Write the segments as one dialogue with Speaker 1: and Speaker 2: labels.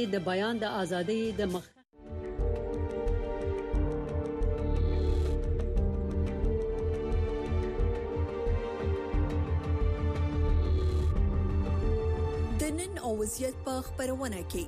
Speaker 1: کې د بیان د ازادۍ د مخ
Speaker 2: د نن او وضعیت په خبرونه کې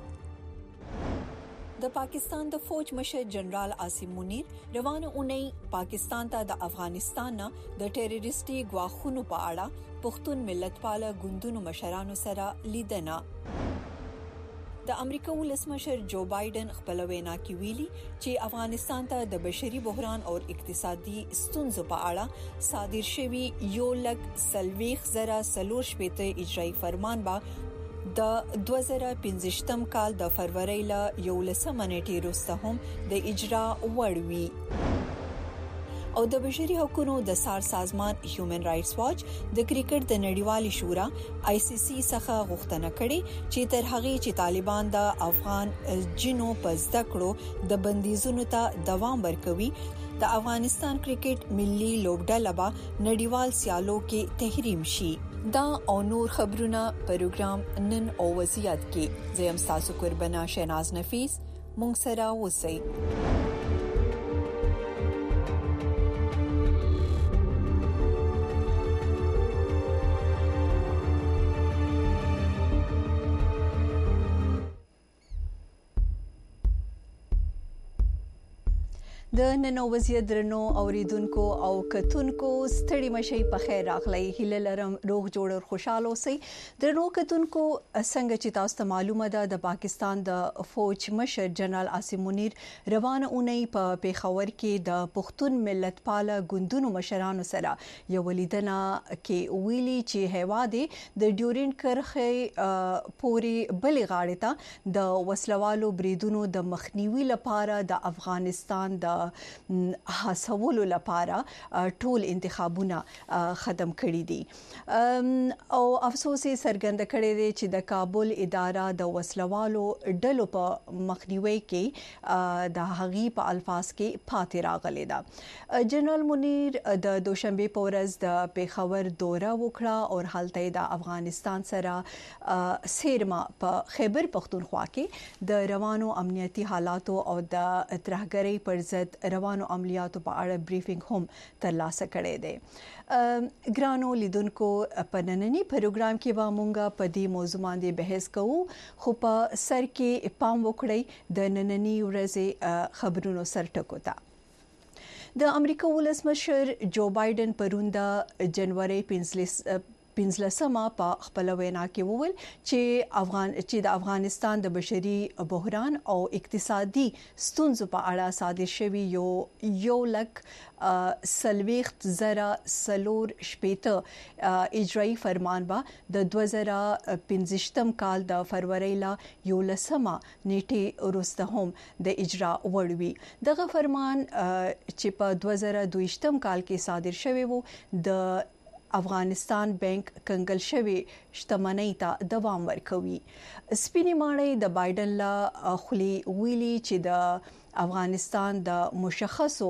Speaker 2: د پاکستان د فوج مشر جنرال عاصم منیر روانه اونۍ پاکستان ته د افغانستان نه د ټیرریستي ګواښونو په اړه پښتون ملتپاله ګوندونو مشرانو سره لیدنه. د امریکا ولسمشر جو بایدن خپل وینا کې ویلي چې افغانستان ته د بشري بحران او اقتصادي ستونزو په اړه صادر شوی 1,40,000 اجرایي فرمان به د 2015 کال د فروری ل 11 نیټې وروسته هم د اجرا وړ وي. او د بشري حقوقو د سازمان هیومن رائټس واچ د کرکټ د نړیوالې شورا ICC څخه غوښتنه کړې چې تر هغه چې طالبان د افغان جنو په زده کړو د بندیزونو ته دوام ورکوي د افغانستان کرکټ ملي لوبډله به نړیوال سیالو کې تحریم شي. دا او نور خبرونه پروګرام نن او وضعیت کې زم تاسو قربانا شیناز نفیس مونږ سره اوسئ. د نن وضعیت درنو اوریدونکو او کتونکو ستړي مشي په خیر راغلی هیله لرم روغ جوړ او خوشاله اوسئ. درنو کتونکو څنګه چې تاسو ته معلومه ده د پاکستان د فوج مشر جنرال عاصم منیر روانه اونۍ په پیښور کې د پښتون ملتپاله ګوندونو مشرانو سره یو لیدنه کې ویلي چې هیواد د ډیورند کرښې پوري بلې غاړې ته د وسلوالو بریدونو د مخنیوي لپاره د افغانستان د حاصلولو لپاره ټول انتخابونه ختم کړي دي او افسوس یې څرګند کړی دی چې د کابل اداره د وسلوالو ډلو په مخنیوي کې د هغې په الفاظ کې پاتې راغلی ده. جنرال منیر د دوشنبه په ورځ د پیښور دوره وکړه او هلته د افغانستان سره سیرما په خیبر پختونخوا کې د روانو امنیتي حالاتو او د ترهګرۍ پر ضد روانو عملیاتو په اړه بریفینګ هم ترلاسه کړی دی. ګرانو لیدونکو په نننی پروګرام کې به مونږه په دې موضوع باندې بحث کوو خو په سر کې پام وکړئ د نننی ورځې خبرونو سرټکو ته. د امریکا ولسمشر جو بایدن پرون د جنوري 15 په خپل وینا کې وویل چې د افغانستان د بشري بحران او اقتصادي ستونزو په اړه صادر شوی 1,40,000 اجرایي فرمان به د 2015 کال د فروری ل 11 نیټې وروسته هم د اجرا وړ وي. دغه فرمان چې په 2022 کال کې صادر شوی وو د افغانستان بانک کنګل شوی شتمنۍ ته دوام ورکوي. سپینې ماڼۍ د بایدن له خولې ویلي چې د افغانستان د مشخصو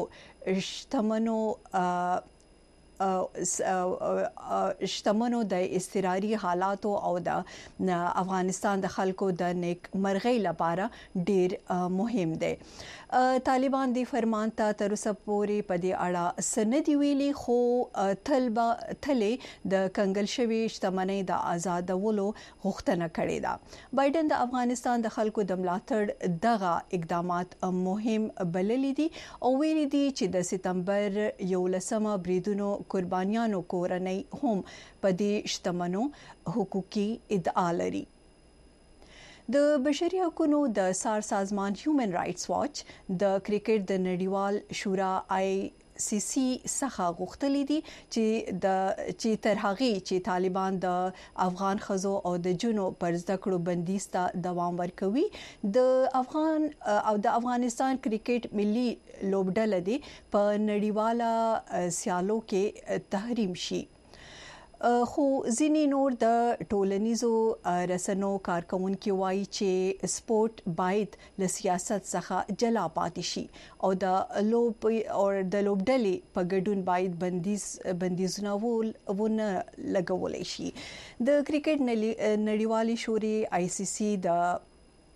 Speaker 2: شتمنو د اضطراري حالاتو او د افغانستان د خلکو د نیک مرغۍ لپاره ډیر مهم دی. طالبان د فرمان ته تر اوسه پورې په دې اړه سندې ویلي خو تلې د کنګل شوی شتمنۍ د آزادولو غوښتنه کړې ده. بایدن د افغانستان د خلکو د ملاتړ دغه اقدامات مهم بللي دي او ویلي دي چې د سپتمبر 11 بریدونو قربانیانو کورنۍ هم په دې شتمنو حقوقي ادعا لري. د بشري حقوقو د سازمان هیومن رائټس واچ د کرکټ د نړیوال شورا ICC څخه غوښتلي دي چې تر هغه چې طالبان د افغان خزو او د جنو پر زده کړو بندیز ته دوام ورکوي د افغانستان کرکټ ملي لوبډله دی په نړیواله سیالو کې تحریم شي. خو ځینې نور د ټولنیزو رسنیو کارکونکو وایي چې سپورت باید له سیاست څخه جلا پاتې شي او د لوبډلې په ګډون باید بندیزونه ونه لګولای شي. د کرکټ نړیوالې شورا ICC د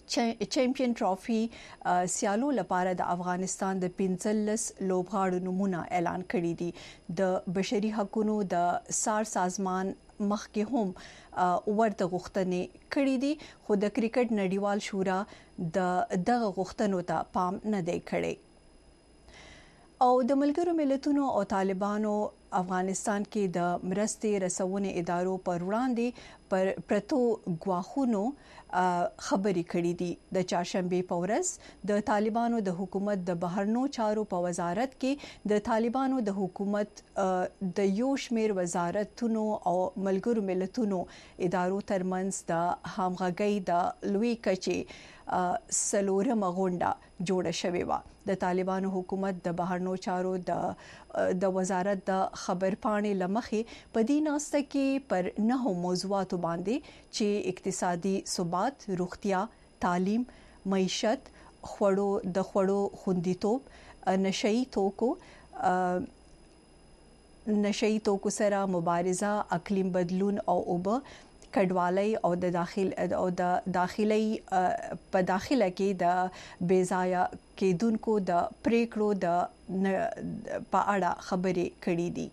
Speaker 2: چیمپیون ټرافي سیالو لپاره د افغانستان د 15 لوبغاړو نمونه اعلان کړي دي. د بشري حقوقو د سازمان مخکې هم ورته غوښتنې کړې دي، خو د کرکټ نړیوال شورا دغه غوښتنو ته پام نه دی کړی. او د ملګرو ملتونو او طالبانو افغانستان کې د مرستې رسونې ادارو پر وړاندې پر پرتو غواخونو خبرې کړې دي. د چهارشنبه په ورځ د طالبانو د حکومت د بهرنیو چارو په وزارت کې د طالبانو د حکومت د یو شمېر وزارتونو او ملګرو ملتونو ادارو ترمنځ د همغږۍ د لوی کچې سلورمه غونډه جوړه شوې و. د طالبانو حکومت د بهرنیو چارو د وزارت د خبرپاڼې لمخې په دې ناسته کې پر 9 موضوعاتو باندې چې اقتصادي ثبات، روغتیا، تعلیم، معیشت، خوړو خوندیتوب، نشئی توکو سره مبارزه، اقلیم بدلون او اوبه، کډوالۍ او د داخلي په داخله کې د بیځایه کېدونکو د پریکړو په اړه خبرې کړې دي.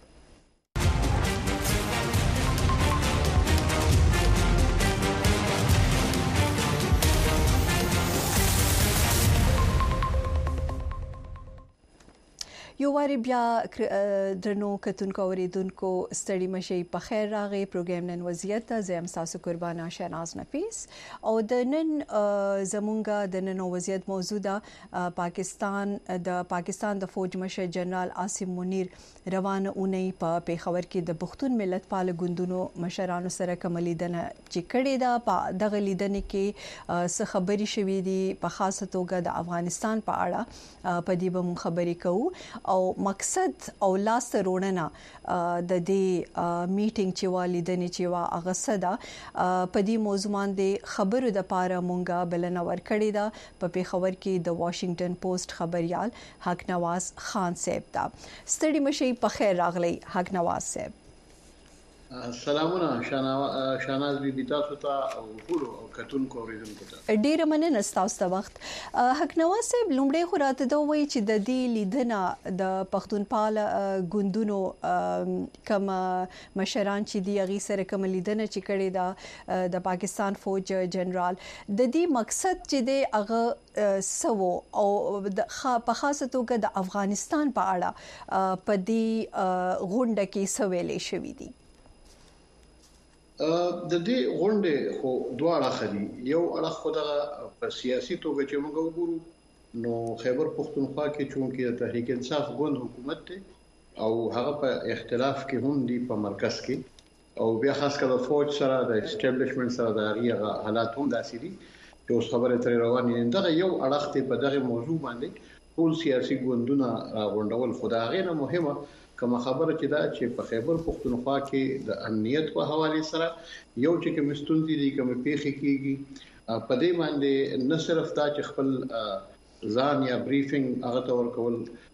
Speaker 2: یو واری بیا درنو کتونکو اوریدونکو ستړي مشي په خیر راغی. پروګرام نن وضعیت ته زم تاسو قربانه شهناز نفیس او د نن زمونږه د نن وضعیت موضوع ده پاکستان د فوج مشر جنرال عاصم منیر روانه اونۍ په پیښور کې د پښتون ملت پال ګوندونو مشرانو سره کوملیدنه چې کړې ده. په دغه لیدنې کې څه خبري شوې دي په خاصه توګه د افغانستان په اړه په دې به مون خبرې کوو او مقصد او لاس روړنه د دې میټینګ چې والیدنې چې وا اغسدا په دې موضوع باندې خبرو د پاره مونږه بلنه ورکړې ده په پیښور کې د واشنگټن پوسټ خبريال حق نواز خان صاحب دا. ستړي مشي په خیر راغلی حق نواز صاحب.
Speaker 3: سلامونه شاناز بي تاسو ته او ټول کتونکو اوریدونکو ته
Speaker 2: ډیره مننه تاسو ته وخت. حق نواز صاحب لومړی خو راته دا وایي چې د دې لیدنه د پښتونپال ګوندونو کوم مشران چې دی غي سره کوم لیدنه چې کړي دا د پاکستان فوج جنرال د دې مقصد چې دی هغه سوو او په خاصه توګه د افغانستان په اړه په دې غونډه کې سویلې شوې دي.
Speaker 3: د دې غونډې خو دوه اړخ دي. یو اړخ خو د سیاسي توګه چې موږ وګورو نو خیبر پختونخوا کې چونکې د تحریک انصاف ګوند حکومت ته او هغه په اختلاف کې هم دی په مرکز کې او بیا خاص کر د فوج سره د اسټابلیشمنت سره د هغه حالات هم داسې دي چې اوس خبره ترې روانه ده. یو اړخ ته په دغه موضوع باندې ټول سیاسي ګوندونه غونډول خدای غینه مهمه کوم خبره چې دا چې په خیبر پختونخوا کې د امنیت په حواله سره یو چې کوم ستونزې دي کوم پیښې کیږي په دې باندې نه صرف دا چې خپل ځان یا بریفینګ هغه تور کول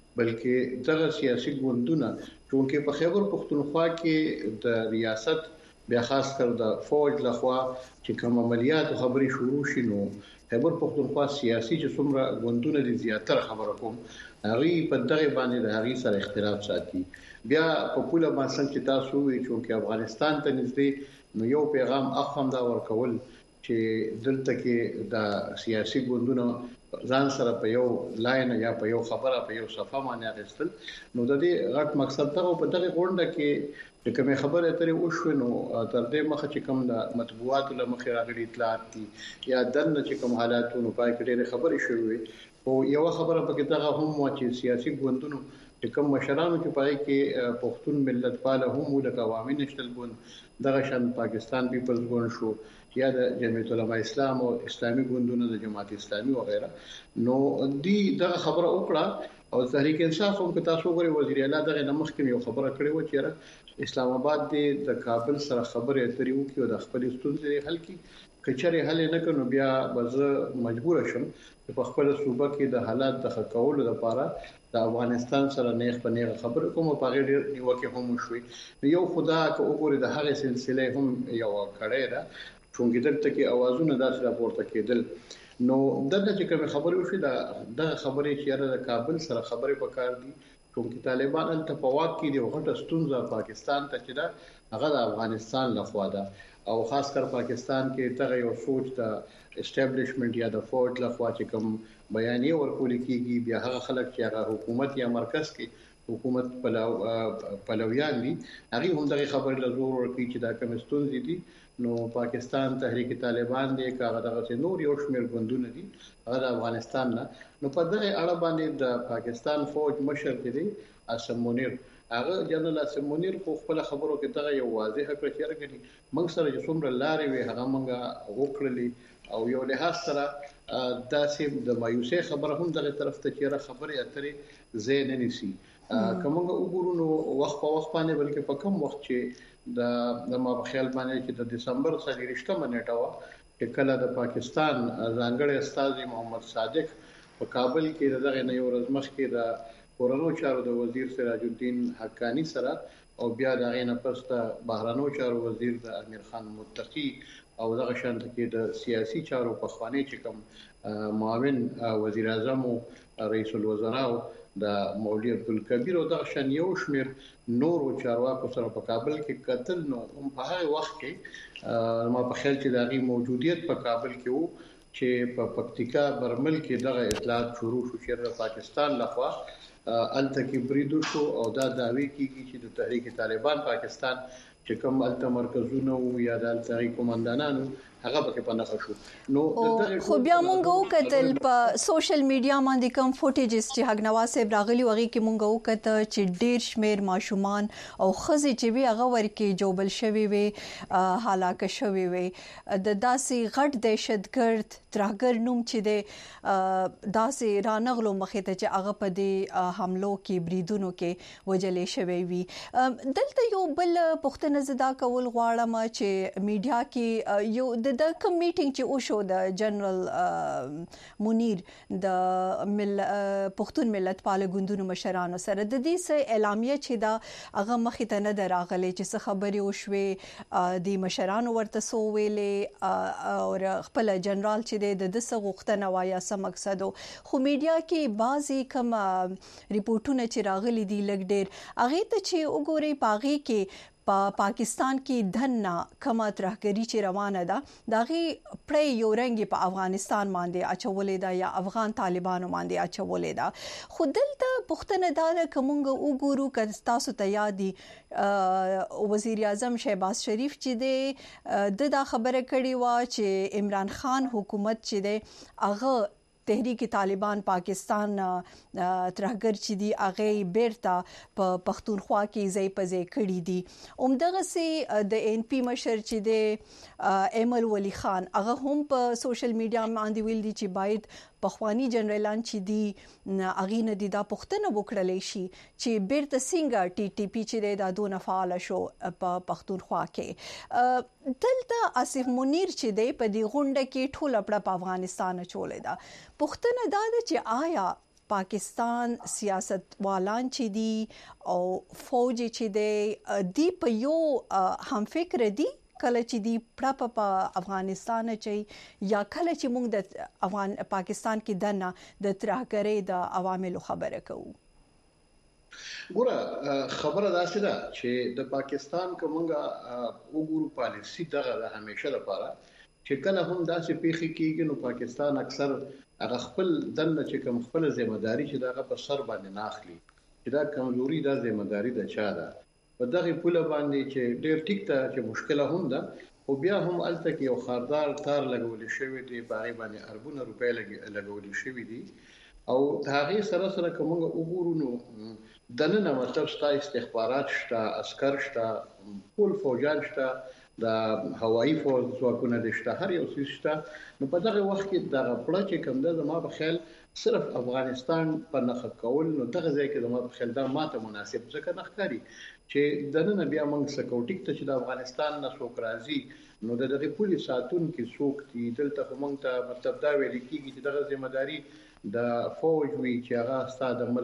Speaker 3: بلکې دغه سیاسي ګوندونه چې په خیبر پختونخوا کې د ریاست بیا خاص کر د فوج لخوا چې کوم عملیات خبري شروع شینو خیبر پختونخوا سیاسي چې څومره ګوندونه دي زیاتره خبره کوم هغه په دغه باندې د هغه سره اختلاف ساتي. بیا په پوله باندې چې تاسو وی چې افغانستان ته نږدې نو یو پیغام اخم دا ورکول چې دلته کې د سیاسي ګوندونو ځان سره په یو لاین یا په یو خبره په یو صفه باندې اخیستل نو د دې غټ مقصد ته په دغه غونډه کې چې کومه خبره ترې وشو نو تر دې مخه چې کوم د مطبوعاتو لمخې راغلي اطلاعات دي یا دنه چې کوم حالاتونو پای کې ډېر خبرې شوې او یو خبره پکې دغه هم چې سیاسي ګوندونو چې کوم مشرانو چې پای کې پښتون ملت پاله هم د عوامي نشل ګوند دغه شان پاکستان پیپلز ګوند شو یا د جمعیت علماء اسلام او اسلامي ګوندونو د جماعت اسلامي وغیرہ نو دی دغه خبره وکړه او تحریک انصاف هم که تاسو غوړي وزیر اعلی دغه نمخ کې یو خبره کړې و چې اسلام آباد د کابل سره خبرې اترې وکړي او د خپل ستونزې حل کړي کچره حل نه کړو بیا به مجبور شم په خپل صوبه کې د حالات د خکولو لپاره د افغانستان سره نیغ په نیغه خبرې کوم په غیر نیوکه هم شوي یو خدا که وګوري د هغه سلسله هم یو کړی دا چونګې دلته کې اوازونه داسې راپورته کېدل نو دغه چې کوم خبرې وشي دا خبرې چې د کابل سره خبرې وکړ دي چونګې طالبان ته په واک کې دی غټه ستونزه پاکستان ته چې دا هغه د افغانستان لخوا ده او خاص کر پاکستان کې دغه یو سوچ د اسټابلیشمنت یا د فوج لخوا چې کوم بیانیه ورکول کیږي بیا هغه خلک چې هغه حکومت یا مرکز کې حکومت پلویان دي هغه هم دغه خبر له زور ورکړي چې دا کوم ستونزې دي نو پاکستان تحریک طالبان دی کاغه دغه نور یو شمېر ګوندونه دي هغه د افغانستان نه نو په دغه اړه باندې د پاکستان فوج مشر دی اسم منیر هغه جنرال اسم منیر خپل خبرو کې دغه یو واضح کړ چې راګني موږ سره چې څومره لارې وي هغه موږ وکړلې او یو له سره داسې د مایوسه خبره هم دغه طرف ته چیرې خبرې اترې زین نه نسی کومه وګورو نو وخت په وخت باندې بلکې په کوم وخت چې د ما په خیال باندې چې د دسمبر 23 نیټه وا چې کله د پاکستان ځانګړي استاد محمد صادق په کابل کې دغه نه یو ورځ مخکې د کورونو چارو د وزیر سراج الدین حقانی سره او بیا دغه نه پس د بهرانو چارو وزیر د امیر خان متقی او دغه شانت کې د سیاسي چارو په خوانی چې کوم معاون وزیر اعظم او رئیس الوزراء د مولوی عبدالکبیر او دغه شان یو شمیر نور او چارواکو سره په کابل کې قتل نو په هغه وخت کې ما په خیال چې دغه موجودیت په کابل کې وو چې په پکتیکا برمل کې دغه اطلاعات شروع شو چې د پاکستان لخوا الته بریدو شو او دا داوی کیږي چې د تحریک طالبان پاکستان چې کوم الته مرکزونه او یا د تحریک کمانډانانو هغه په کې پناه شو نو
Speaker 2: خو بیا مونږ وکتل په سوشل میډیا باندې کوم فوټیجز چې حق نواز صاحب راغلی وغي کې مونږ وکړه چې ډیر شمیر ماشومان او خزي چې وی هغه ورکه جوبل شوی وي هلاک شوی وي د داسې غټ دهشتګرد ترهګر نوم چې د داسې رانغلو مخې ته چې هغه په دې حملو کې بریدونو کې وجلې شوی وي دلته یو بل پښتنه زدا کول غواړم چې میډیا کې یو د کوم میټینګ چې او شو د جنرال منیر د پښتون ملت پال ګوندونو مشرانو سره د دې سه اعلامیه چې دا هغه مخې ته نه دراغلي چې څه خبري او شوي د مشرانو ورته سو ویلې او خپل جنرال چې د دسه غوښتنه وایا سم مقصد خو میډیا کې بعضی کوم ریپورتونه چې راغلي دي لګ ډېر هغه ته چې وګوري پاغي کې پاکستان کې دنه کما ترهګری چې روانه ده دغه پړې یو رنګ په افغانستان باندې اچولې ده یا افغان طالبانو باندې اچولې ده خو دلته پښتنه ده کومګه وګورو ک تاسو ته یادي وزیر اعظم شهباز شریف چې د خبره کړې و چې عمران خان حکومت چې ده هغه تحریک طالبان پاکستان ترهګر چې دی هغه بیرته په پښتونخوا کې ځای په ځای کړی دي اومدغه سي د ان پی مشر چې دی ایمل ولی خان هغه هم په سوشل میډیا باندې ویل دي چې باید پخوانی جنرالان چې دی اغه نه دي دا پښتنه وکړلې شي چې بیرته څنګه ټي ټي پی چې دا دونه فعال شو په پښتونخوا کې دلته اسف منیر چې دی په دې غونډه کې ټول خپل په افغانستان چولې دا پښتنه دا چې آیا پاکستان سیاست والان چې دي او فوج چې دی په یو هم فکر دي کله چې دی په افغانستان چې یا کله چې موږ د پاکستان کې دنه د ترهګرۍ د عواملو خبره کوو
Speaker 3: ګوره خبره دا ده چې د پاکستان کومه وګورو پالیسی دغه همیشه لپاره چې کله هم داسې پیخي کیږي نو پاکستان اکثر هغه خپل دنه چې کوم خپل ځمېداري چې دغه په سر باندې ناخلي چې دا کمزوري د ځمېداري د چا ده په دغه پوله باندې چې ډېر ټیک ته چې مشکله هم ده او بیا هم الته کې یو خاردار تار لګول شوی دی باغې باندې اربونه روپۍ لګول شوی دی او هغه سره سره کومه وګورو نو دنه مطلب ستا استخبارات شته عسكر شته ټول فوجان شته د هوایي فوج ځواکونه شته هر یو څه شته نو په دغه وخت کې دغه پړه چې کوم ده زما په خیال صرف افغانستان په نخ کول نو دغه ځای کې زما په خیال دا ماته مناسب ځکه نخکاری چې دنه بیا موږ سکوټیک ته چې د افغانستان نه څوک راځي نو دغه پولیس ساتون کې څوک دي دلته موږ ته مطلب دا ویل کیږي چې دغه ځمېداري د فوج وی چې هغه ستاسو د ملک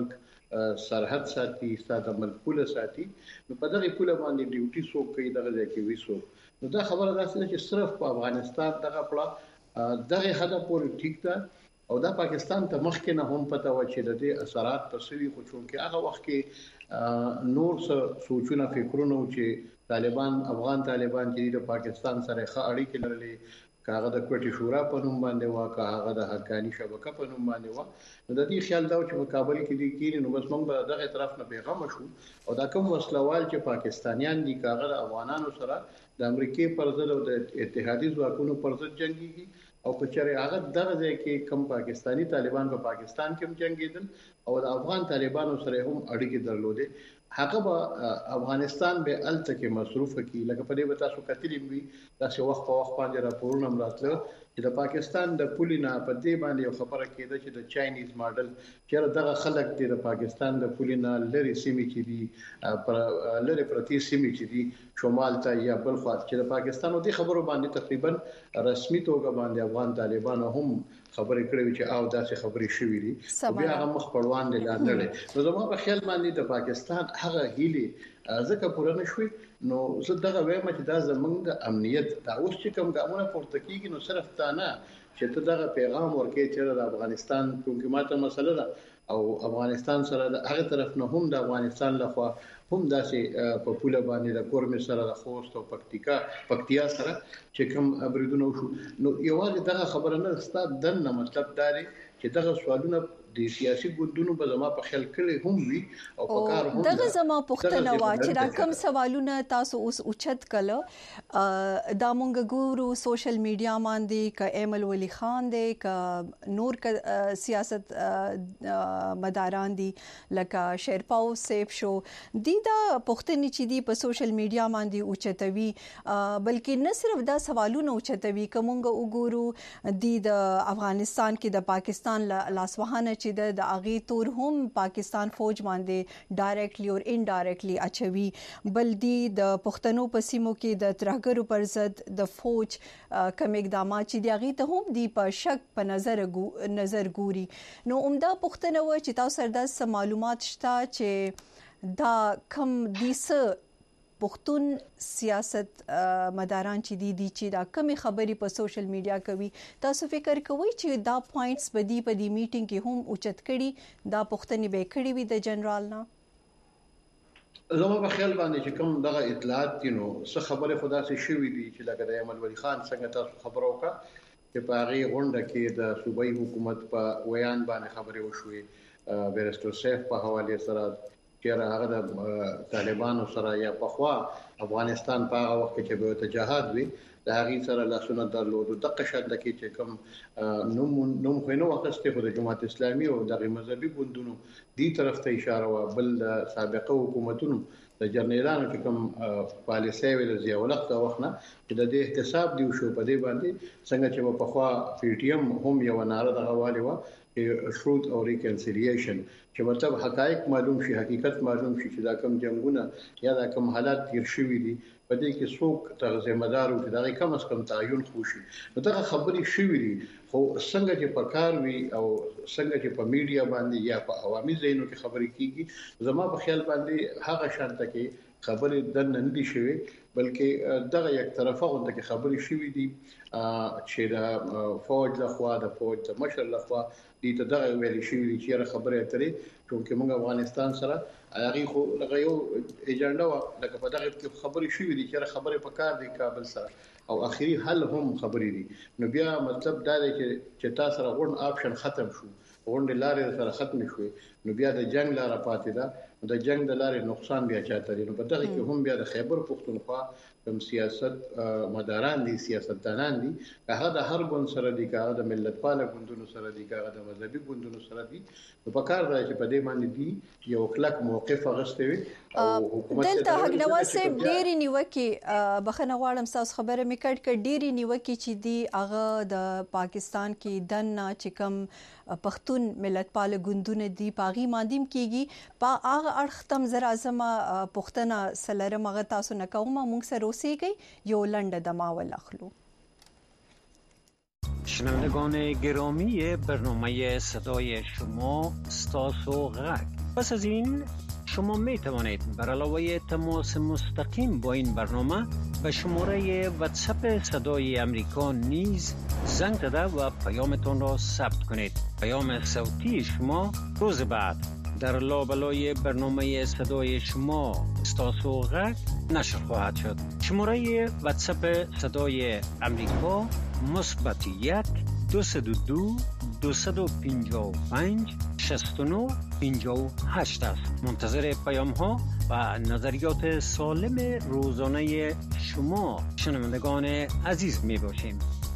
Speaker 3: سرحد ساتي ستاسو ملک پوله ساتي نو په دغه پوله باندې ډیوټي څوک کوي دغه ځکه ویسو نو دا خبره ده چې صرف په افغانستان دغه پړه دغه هدف پورې ټیک ده او دا پاکستان ته مخکې نه هم پته و چې د دې اثرات په سوي خو چونکې هغه وخت کې نور څه سوچونه فکرونه چې طالبان افغان طالبان چې د پاکستان سره ښه اړیکې لرلې کاغه د کوټي شورا په نوم باندې وا کاغه د حقانی شبکه په نوم باندې وا نو د دې خیال دا چې په کابل کې دي کېږي نو بس موږ به دغه طرف نه پیغام شو او دا کوم وسلوال چې پاکستانیان دي کاغه د افغانانو سره د امریکای پر ضد او د اتحادیې ځواکونو پر ضد جنگيږي او کچره هغه دغه ځای کې کم پاکستانی طالبان په پاکستان کې هم جنگیدل او د افغان طالبانو سره هم اړیکې درلودې هغه به افغانستان به الته کې مصروف کی لکه په دې وتا سو کتلې وي تاسو وخت په وخت باندې راپورونه مراتله چې د پاکستان د پولینا په دې باندې یو خبره کېده چې د چاینیز ماډل چې دغه خلک د پاکستان د پولینا لری سیمې چې دي پر لری پرتی سیمې چې دي شمال ته یا بل خوا چې د پاکستان د خبرو باندې تقریبا رسمي توګه باندې افغان طالبانو هم خبرې کړې چې او داسې خبرې شوې دي بیا هغه مخ پړوان دي لاندې نو زموږ په خیال باندې د پاکستان هغه هیلې ځکه پوره نشوي نو زه دغه وایم چې دا زمونږ د امنیت دا اوس چې کوم ګامونه پورته کیږي نو صرف تا نه چې ته دغه پیغام ورکې چې د افغانستان کومه ماته مسله ده او افغانستان سره د هغه طرف نه هم د افغانستان لخوا هم داسې په پوله باندې د کورمې سره د خوست او پکتیا سره چې کوم بریدونه وشو نو یوازې دغه خبره نه ستاسو دنه مطلب دا دی چې دغه سوالونه د سیاسي ګوندونو په زما په خیال کې هم وي او په کار هم
Speaker 2: دغه زما پوښتنه وا چې دا کوم سوالونه تاسو اوس اوچت کړه دا مونږ ګورو سوشل میډیا باندې ک ایمل ولی خان دی ک نور ک سیاست مداران دي لکه شیرپاو سیف شو دي دا پوښتنې چې دي په سوشل میډیا باندې اوچتوي بلکې نه صرف دا سوالونه اوچتوي کومګه وګورو د افغانستان کې د پاکستان لاسوهانه چې د اغي تور هم پاکستان فوج باندې ډایرکټلی او انډایرکټلی اچوي بل دی د پښتنو په سیمو کې د ترهګرو پر ضد د فوج کوم اقدامات چې دی اغي ته هم دی په شک په نظر ګوري نو عمده پښتنه و چې تاسو سره د معلومات شته چې دا کم دیسه پښتون سیاست مداران چې دي چې دا کمی خبري په سوشل میډیا کوي تاسو فکر کوئ چې دا پوینټس په دې میټینګ کې هم اوچت کړي دا پښتني به کړي وي د جنرال نه
Speaker 3: زما په خیال باندې چې کوم دغه اطلاعات دي نو څه خبره خدا سي شوې دي چې لکه د ایمل ولی خان څنګه تاسو خبرو کا چې په هغه غونډه کې د صوبایي حکومت په ویان باندې خبرې وشوې بیرستو سیف په حواله سره چې هغه د طالبانو سره یا په خوا افغانستان په هغه وخت کې به تجاهد وي د هغه سره لاسونه درلودو د قشند کې چې کوم نوم خو نه وخته خو د جماعت اسلامي او د مذهبي ګوندونو دی طرف ته اشاره و بل د سابقه حکومتونو د جنرالانو چې کوم پالیسي ویل زیولق د وخت نه چې د دې احتساب دی شو په دې باندې څنګه چې په خوا پی ټی ایم هم یو ناره د حواله و شروط او ریکنسیلیشن چې مطلب حقایق معلوم شي حقیقت معلوم شي چې دا کوم جنگونه یا دا کوم حالات تیر شوي دي په دې کې څوک تر ذمہدار او دا کم از کم تعین خوشي نو دا خبري شوي دي خو څنګه چې په کار وي او څنګه چې په میډیا باندې یا په عوامي ځایونو کې خبري کیږي زما په خیال باندې هغه شانته کې خبرې د نن دي شوي بلکې دغه یک طرفه غونډه کې خبري شوي دي چې د فوج لخوا د فوج د مشر لخوا دې ته دغه ویلي شوي دي چې خبرې اترې چې موږ افغانستان سره هغه خو لکه یو ایجنډا و لکه په دغه خبرې شوي دي چې خبرې په کار دي کابل سره او اخیری حل هم خبرې دي نو بیا مطلب دا دی چې تاسو سره غوړن آپشن ختم شو غونډه لارې سره ختم شوې نو بیا د جنگ لاره پاتې ده د جنگ د لارې نقصان بیا چاته دي نو په دغه کې هم بیا د خیبر پختونخوا کوم سیاست مداران دي سیاستدانان دي هغه د هر ګوند سره دي هغه د ملتپال ګوندونو سره دي هغه د مذهبي ګوندونو سره دي نو په کار راځي په دې باندې دي یو کلک موقف غوښتي او حکومت
Speaker 2: دلته حقنواز صاحب ډېری نیوکه بخنه غواړم تاسو خبره میکړ ک ډېری نیوکه چې دی هغه د پاکستان کې دنه چې کم پښتون ملتپال ګوندونه دي پاغي مادیم کیږي په هغه اړختم زرا اعظم پښتنه سلره مغه تاسو نه کوم موږ سره اوسېږي یو لنډه دماول اخلو
Speaker 4: شنوندگان گرامی برنامه صدای شما ستاسو غک پس از این شما می توانید بر علاوه تماس مستقیم با این برنامه به شماره واتساپ صدای امریکا نیز زنگ زده و پیامتان را ثبت کنید. پیام صوتی شما روز بعد در لابلای برنامه صدای شما استاسو غږ نشر خواهد شد. شماره واتساپ صدای امریکا +1 202 255 69 58 است. منتظر پیام ها و نظریات سالم روزانه شما شنوندگان عزیز می باشیم.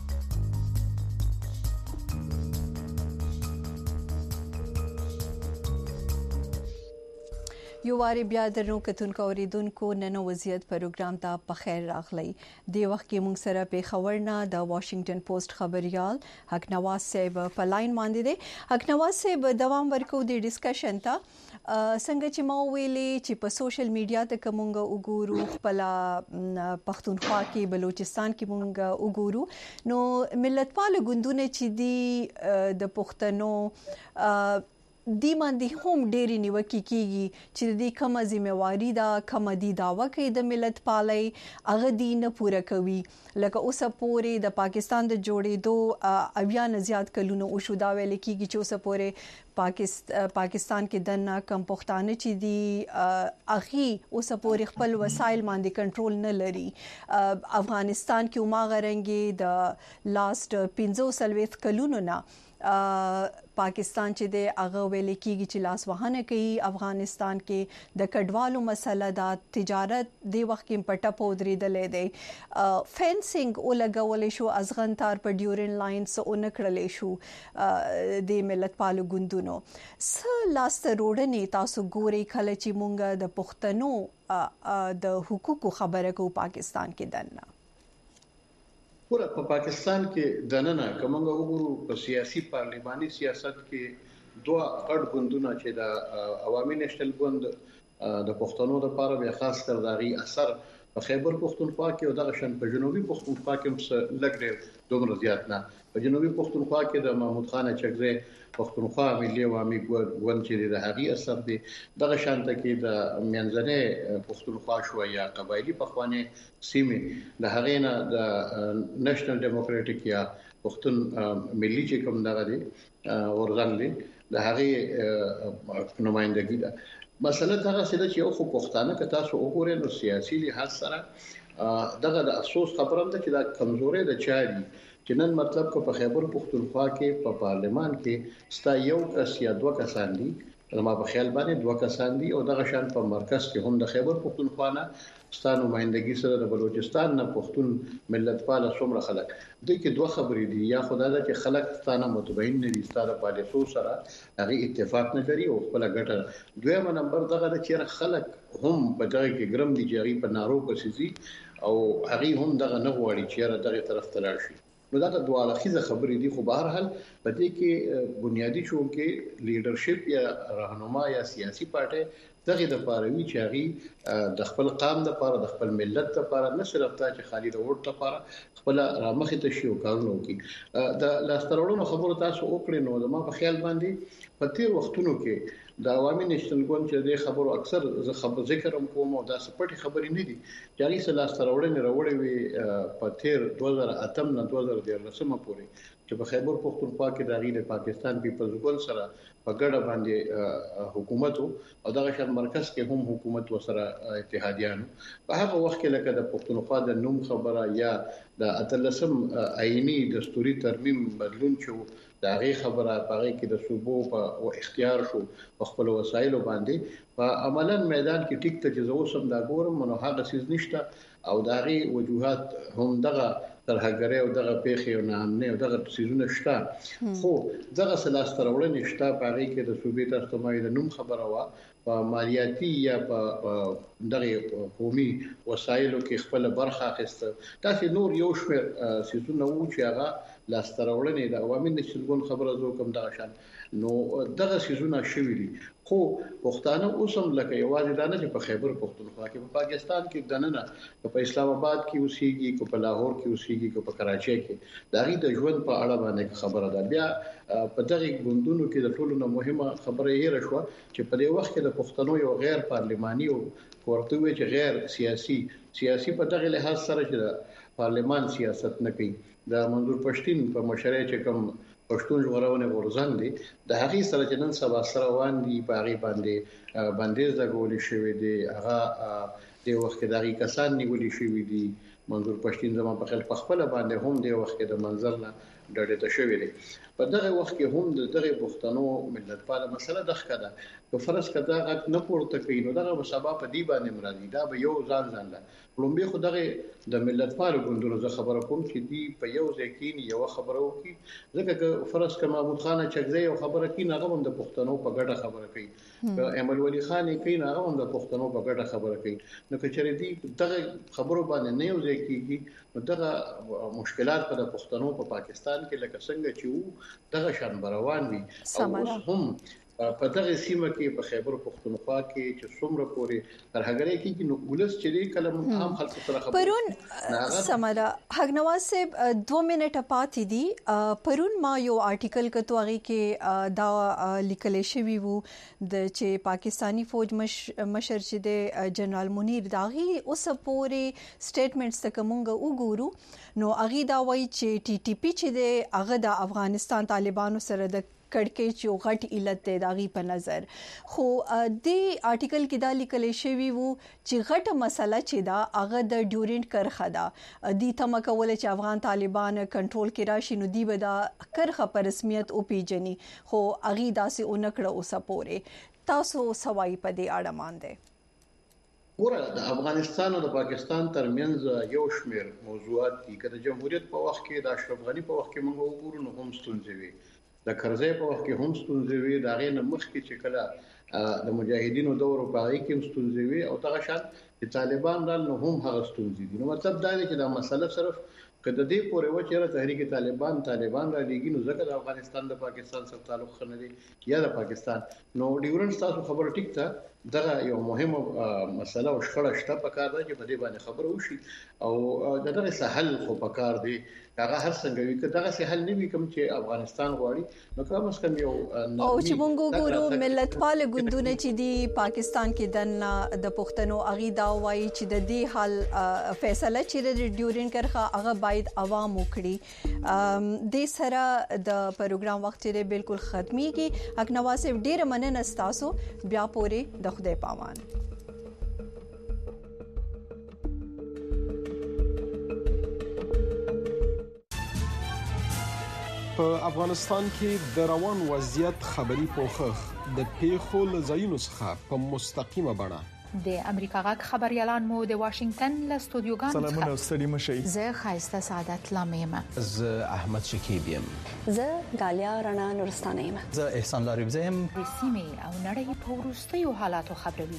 Speaker 2: یو واری بیا درنو کتونکو اوریدونکو نن وضعیت پروګرام ته په خیر راغلی. دی وخت کې موږ سره په خبرنا د واشنگټن پوسټ خبريال حق نواز صاحب په لاین باندې دی. حق نواز صاحب دوام ورکو د ډیسکشن ته څنګه چې ما ویلي چې په سوشل میډیا ته کومه وګورو خپل پښتونخوا کې بلوچستان کې مونږ وګورو نو ملتپال ګوندونه چې دی د پښتنو دی باندې هم ډېری نیوکې کیږي چې د کومه ځمواري دا کومه دی داوا کوي د ملت پالي هغه دی نه پوره کوي. لکه اوسه پورې د پاکستان د جوړېدو اویا نه زیات کلونه او شو دا ویل کیږي چې اوسه پورې پاکستان کې دنه کم پښتانه چې دی اخی اوسه پورې خپل وسایل باندې کنټرول نه لري. افغانستان کې ما غرنګي د لاست 15 کلونو نه پاکستان چې د هغه ویل کېږي چې لاس وهنه کوي. افغانستان کې د کډوالو مسله د تجارت د وخت کې پټه پودریدلې ده. فینسینګ او لګولې شو ازغن تار په ډیورن لاینز او نکړلې شو د ملتپالو ګوندونو. س لاس روډنې تاسو ګوري کله چې مونږ د پښتنو د حقوقو خبره کو پاکستان کې دنه
Speaker 3: پورا په پاکستان کې دننه کومه وګورو په سیاسي پارلماني سیاست کې دوه اړ ګوندونه چې د عوامي نېشنل ګوند د پښتنو لپاره به خاص کر دغه اثر په خیبر پښتونخوا کې او دغه شان په جنوبي پښتونخوا کې هم لګړې دومره زیات نه. په جنوبي پښتونخوا کې د محمود خان چکزی پښتونخوا ملي عوامي ګوند چې د هغي اثر دی دغه شانته کې د منځنۍ پښتونخوا شو یا قبایلی پخوانی سیمه د هغې نه د نېشنل ډیموکراټیک یا پښتون ملي چې کوم دغه دی ورغل دی د هغې نمائندګي ده. مثلا دغه څه چې یو خو پښتانه که تاسو وګورئ نو سیاسي لحاظ سره دغه د افسوس خبره ده چې دا کمزوري د چاري چې نن مطلب کو په خیبر پښتونخوا کې په پارلمان کې ستا یو کس یا دوه کسان دي ما په خیال باندې دوه کسان دي او دغه شان په مرکز کې هم د خیبر پښتونخوا نه ستا نمائندګي سره د بلوچستان نه پښتون ملتپال څومره خلک دوی کې دوه خبرې دي. یا خدای دا چې خلک ستانه متبین نه دي ستاره پالیسو سره هغه اتفاق نه لري او خپل ګټه. دویمه نمبر دغه چې خلک هم په دغه کې ګرم دي چې په نارو پسې او هغه هم دغه نه غواړي چې دغه طرف ته لاړ شي. نو دا د دوه اړخیزه خبرې دي خو بهر حال په دې کې بنیادی شو کې لیډرشپ یا راهنما یا سیاسي پارټي دغه د پاروي چې هغه د خپل قام د لپاره د خپل ملت لپاره نه صرف دا چې خالي د وړ لپاره خپل رامخې ته شي او کارونه کوي. د لاسترولونو خبرو تاسو وکړئ نو ما په خیال باندې په تیر وختونو کې د عوامي نېشنل ګوند چې د خبرو اکثر زه خبر ذکر کوم او دا سپټي خبرې نه دي چې هغه سره لاسترولنه راوړې وي په تیر 2008 نه 2013 پورې چې په خیبر پښتونخوا کې د غیر پاکستان پیپلز ګوند سره په ګډه باندې حکومت او دغه شان مرکز کې هم حکومت وسره اتحادیانو په هغه وخت کې لکه د پښتونخوا د نوم خبره یا د اتلسم آئینی دستوري ترمیم بدلون شو دا غي خبره پاره کې د صوبو په اختیار شو په خپل وسایلو باندې په عملاً میدان کې ټیک ته چې اوسم دا ګورم نو هغه سیز نشته او دا غي وجوهات هم دغه ترهګری او دغه پیخي او نه او دغه سيزونه شته خو دغه سلاسترولنه شته پاره کې د صوبې تاسو ته د نوم خبره وا په مالیاتي یا په دغه قومي وسایلو کې خپل برخه اخیسته تاسو نور یو شمېر سيزونه وو چې هغه لاستراوړنې د عوامي نشلګون خبره زو کوم دغه شان نو دغه سيزونه شوي دي خو پښتانه اوسم لکه یوازې دانه چې په خیبر پښتونخوا کې په پاکستان کې دننه په اسلام آباد کې اوسېږي کو په لاهور کې اوسېږي کو په کراچۍ کې دغه د ژوند په اړه باندې خبره ده بیا په دغه غوندونو کې د ټولو نه مهمه خبره یې راشوه چې په دې وخت کې د پښتنو یو غیر پارلماني او ورته وی چې غیر سیاسي په دغه لحاظ سره چې د پارلمان سیاست نه کوي د منظور پښتين په مشرۍ چې کوم پښتون ژغورونه ورزنګ دي د هغه سره چې نن سبا سره وان دي په هغه باندې بندیز د ګولې شوی دی هغه د وخت کې دغه کسان نیولې شوی دي منظور پښتين زموږ په خپل خپل باندې هم د وخت کې د منظر نه ډډه ته شوی دی په دغه وخت کې هم د دغه پښتنو ملتپاله مسله د ښکدا په فرض کدا غت نه پورته کوي نو دغه سبا په دی باندې مرادي دا به یو ځان لا لومبي خو دغه د ملتپاله ګوندونو زه خبره کوم چې دی په یو ځکین یو خبره وکي ځکه فرض کما محمود خان چغزي یو خبره کوي هغه هم د پښتنو په ګډه خبره کوي امل ولی خان کوي هغه هم د پښتنو په ګډه خبره کوي نو کچره دی دغه خبرو باندې نه یو ځکیږي نو دغه مشکلات په پښتنو په پاکستان کې لکه څنګه چې وو دغه شان روان وي او هم په دغه سیمه کې په خیبر پښتونخوا کې چې څومره پورې ترهګري کې نو ولس چې کلم عام خلکو سره خبرې
Speaker 2: پرون سمرا حق نواز صاحب 2 منټه پاتې دي پرون ما یو آرټیکل کتو هغه کې دا لیکل شوی وو د چې پاکستانی فوج مشر چې د جنرال منیر داغي اوس پورې سټیټمنټس تک مونږ وګورو نو هغه دا وایي چې ټي ټي پی چې د هغه د افغانستان طالبانو سره د کړکېچ یو غټ علت دی داغي په نظر خو د آرټیکل کې دا لیکل شوی وو چې غټه مسله چې دا هغه د ډیورنت کرخه ده د تمکول چې افغان طالبان کنټرول کې راشي نو دی به دا کرخه په رسمیت او پیجنې خو اغي داسې اونکړه اوسه پوره تاسو سوای په دې اړه مانده
Speaker 3: ګوره د افغانستان او د پاکستان ترمنځ یو شمېر موضوعات دي کله جمهوریت په وخت کې د اشرف غنی په وخت کې موږ وګورو نو هم ستونزې وي د کرزی په وخت کې هم ستونزې وي دا غي نه مخکې چې کله د مجاهدینو دور په هغه کې ستونزې وي او دغه شان چې طالبان رال نو هم هغه ستونزې دي نو مطلب دا دی چې دا مسله صرف کله دې پورې و چې تحریک طالبان را لګي نو ځکه د افغانستان د پاکستان سره تعلق خنه دي یا د پاکستان نو ډیورنت تاسو خبره ټیک ده دغه یو مهمه مسله او شخړه شته په کار ده چې په دې باندې خبره وشي او دغه سهل خو په کار دی هغه هر څنګه وي که دغه سهل نه وي کوم چې افغانستان غواړي نو کوم څه کم یو
Speaker 2: او چې مونږ ګورو ملتپال ګوندونه چې دی پاکستان کې د پښتنو اغي دا وایي چې د دې حل فیصله چې د ډیورنت کرخه هغه باید عوام وکړي د سره د پروګرام وخت لري بالکل ختميږي حق نواز ډیر مننه تاسو بیا پورې د خدای پامان
Speaker 5: په افغانستان کې د روان وضعیت خبري پوښښ د پیښو لزاینو څخه په مستقیمه بڼه
Speaker 6: د امریکا غاک خبريالان مو د واشنگټن له استودیوګانو
Speaker 7: سلامونه ستړي مشي
Speaker 6: زه خایسته سعادت لامیم
Speaker 8: زه احمد شکیب یم
Speaker 9: زه غالیا رڼا نورستانه یم
Speaker 8: زه احسان لاریب زم
Speaker 6: د سیمې او نړۍ په وروستیو حالاتو خبروي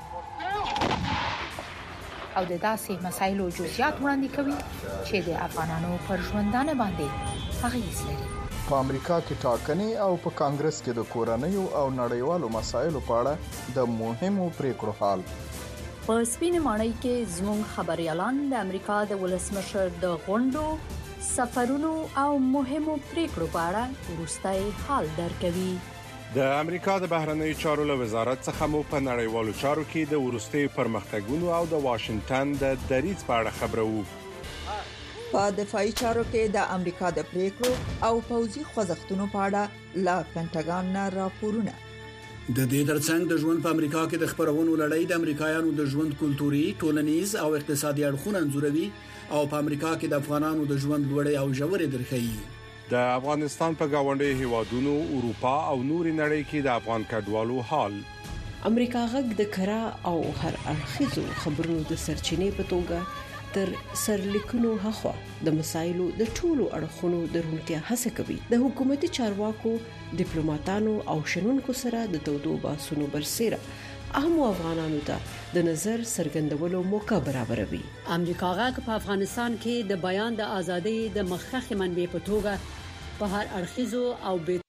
Speaker 6: او د داسې مسایلو جزئیات وړاندې کوي چې د افغانانو پر ژوندانه باندې اغیز لري
Speaker 7: په امریکا کې ټاکنې او په کانګرس کې د کورنیو او نړیوالو مسایلو په اړه د مهمو پریکړو حال
Speaker 9: په سپینې ماڼۍ کې زموږ خبريالان د امریکا د ولسمشر د غونډو سفرونو او مهمو پریکړو په اړه وروستي حال درکوي
Speaker 10: د امریکا د بهرنیو چارو له وزارت څخه مو په نړیوالو چارو کې د وروستي پرمختګونو او د واشنگټن د دریځ په اړه خبرو
Speaker 11: په دفاعي چارو کې د امریکا د پریکړو او پوځي خوځښتونو په اړه لا پینټاګان نه راپورونه
Speaker 12: د دې ترڅنګ د ژوند په امریکا کې د خبرونو لړۍ د امریکایانو د ژوند کلتوري، ټولنیز او اقتصادي اړخونه انځوروي او په امریکا کې د افغانانو د ژوند لوړې او ژورې درخي
Speaker 10: د افغانستان په گاونډي هیوادونو اروپا او نوري نړۍ کې د افغان کډوالو حال
Speaker 1: امریکا غږ د کرا او هر اړخیزو خبرونو د سرچینې په توګه تر سرلیکونو هخوا د مسایلو د ټولو اړخونو درونتیا هڅه کوي د حکومتي چارواکو ډیپلوماټانو او شنونکو سره د تودو باسونو برسېره عام افغانانو ته د نظر څرګندولو موقع برابروي.
Speaker 13: امریکا غاک په افغانستان کې د بیان د ازادۍ د مخکخ منبع په توګه په هر اړخیزو او بې